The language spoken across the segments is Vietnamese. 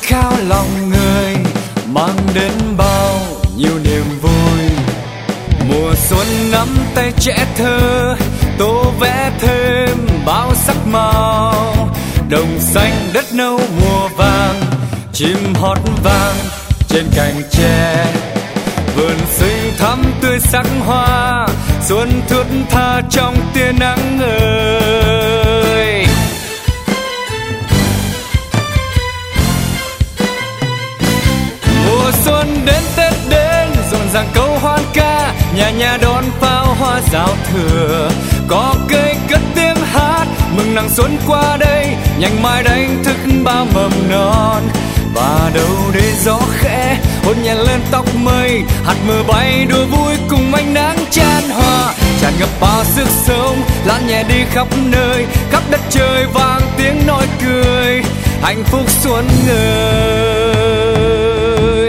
khao lòng người, mang đến bao nhiêu niềm vui. Mùa xuân nắm tay trẻ thơ, tô vẽ thêm bao sắc màu. Đồng xanh đất nâu mùa vàng, chim hót vang trên cành tre. Vườn xinh thắm tươi sắc hoa, xuân thướt tha trong tia nắng ơi. Mùa xuân đến Tết đến, rộn ràng câu hoan ca, nhà nhà đón pháo hoa giao thừa. Có cây cất tiếng hát, mừng nàng xuân qua đây, nhanh mai đánh thức bao mầm non. Và đâu đây gió khẽ hôn nhẹ lên tóc mây, hạt mưa bay đùa vui cùng ánh nắng chan hòa. Tràn ngập bao sức sống, lan nhẹ đi khắp nơi, khắp đất trời vang tiếng nói cười, hạnh phúc xuân ngời.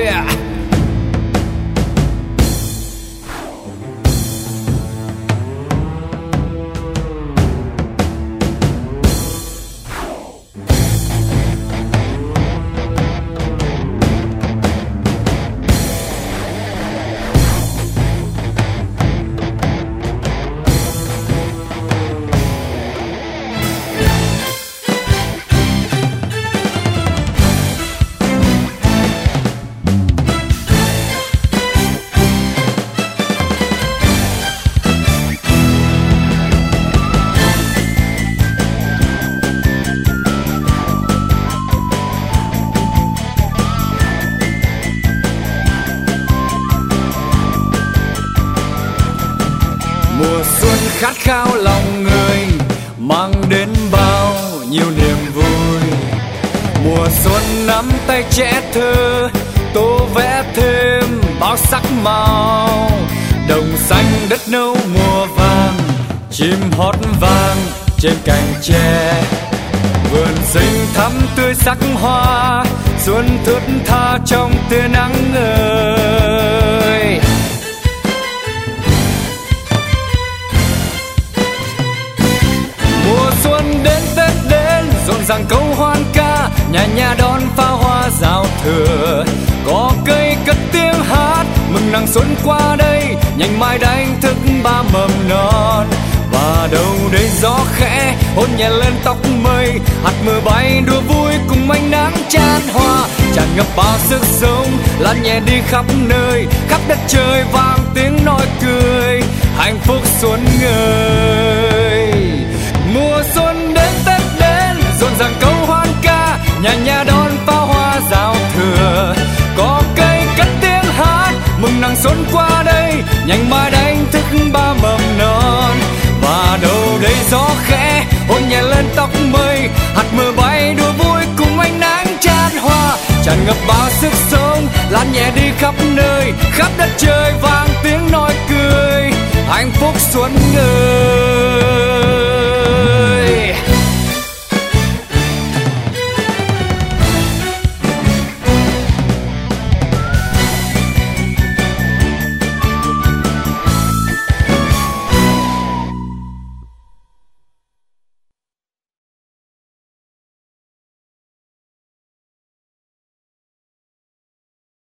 Mùa xuân khát khao lòng người, mang đến bao nhiêu niềm vui. Mùa xuân nắm tay trẻ thơ, tô vẽ thêm bao sắc màu. Đồng xanh đất nâu mùa vàng, chim hót vang trên cành tre. Vườn xinh thắm tươi sắc hoa, xuân thướt tha trong tia nắng ơi. Mùa xuân đến Tết đến, rộn ràng câu hoan ca, nhà nhà đón pháo hoa giao thừa. Có cây cất tiếng hát, mừng nàng xuân qua đây, nhanh mai đánh thức ba mầm non. Và đâu đây gió khẽ hôn nhẹ lên tóc mây, hạt mưa bay đùa vui cùng ánh nắng chan hòa. Tràn ngập bao sức sống, lan nhẹ đi khắp nơi, khắp đất trời vang tiếng nói cười, hạnh phúc xuân ngời. Mùa xuân đến Tết đến, rộn ràng câu hoan ca, nhà nhà đón pháo hoa giao thừa. Có cây cất tiếng hát, mừng nàng xuân qua đây, nhanh mai đánh thức ba mầm non. Và đâu đây gió khẽ hôn nhẹ lên tóc mây, hạt mưa bay đùa vui cùng ánh nắng chan hòa. Tràn ngập bao sức sống, lan nhẹ đi khắp nơi, khắp đất trời vang tiếng nói cười, hạnh phúc xuân ngời.